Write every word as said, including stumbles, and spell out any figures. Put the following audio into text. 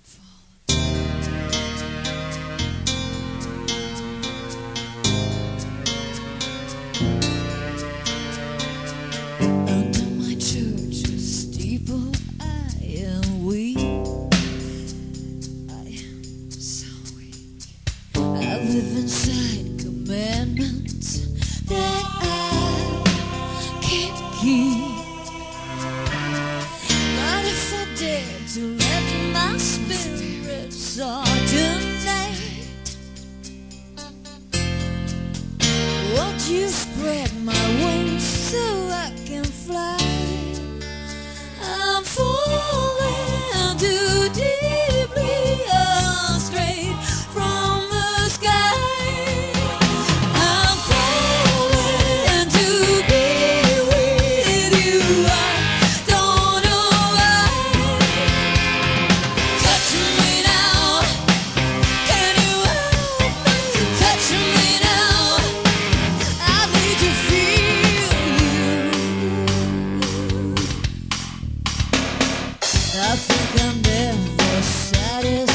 Under my church's steeple I am weak, I am so weak. I live inside commandments that I can't keep. But if I dare to let my spirit soar tonight, won't you spread my wings so I can fly? I'm falling too deeply straight from the sky. I'm falling to be with you. I don't know why. Touch me now, can you help me? Touch me now, I need to feel you. I think I'm never satisfied.